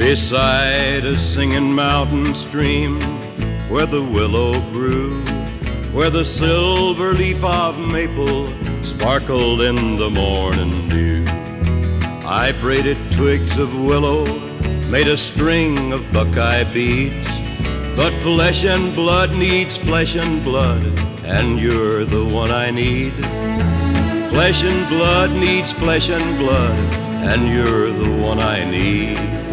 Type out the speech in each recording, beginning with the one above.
beside a singing mountain stream where the willow grew, where the silver leaf of maple sparkled in the morning dew. I braided twigs of willow, made a string of buckeye beads, but flesh and blood needs flesh and blood, and you're the one I need. Flesh and blood needs flesh and blood, and you're the one I need.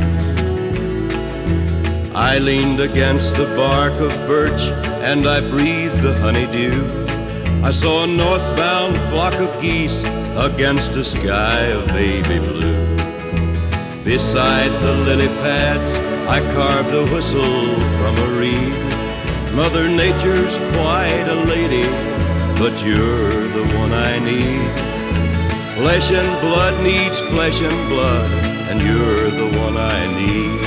I leaned against the bark of birch and I breathed the honeydew. I saw a northbound flock of geese against a sky of baby blue. Beside the lily pads I carved a whistle from a reed. Mother Nature's quite a lady, but you're the one I need. Flesh and blood needs flesh and blood, and you're the one I need.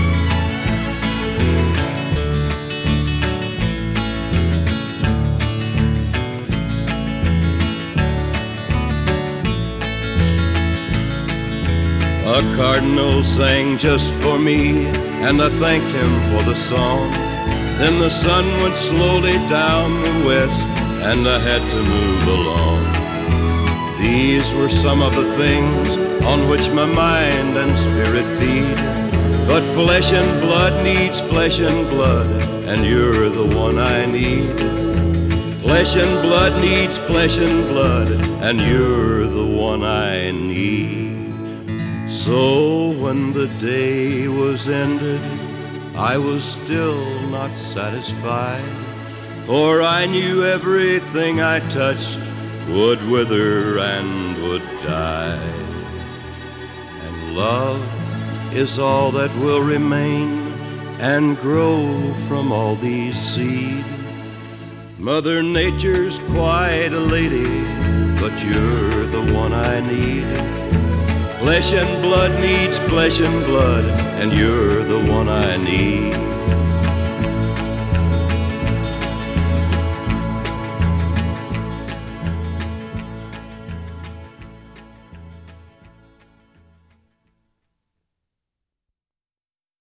A cardinal sang just for me, and I thanked him for the song. Then the sun went slowly down the west, and I had to move along. These were some of the things on which my mind and spirit feed. But flesh and blood needs flesh and blood, and you're the one I need. Flesh and blood needs flesh and blood, and you're the one I need. So when the day was ended, I was still not satisfied, for I knew everything I touched would wither and would die. And love is all that will remain and grow from all these seed. Mother Nature's quite a lady, but you're the one I need. Flesh and blood needs flesh and blood, and you're the one I need.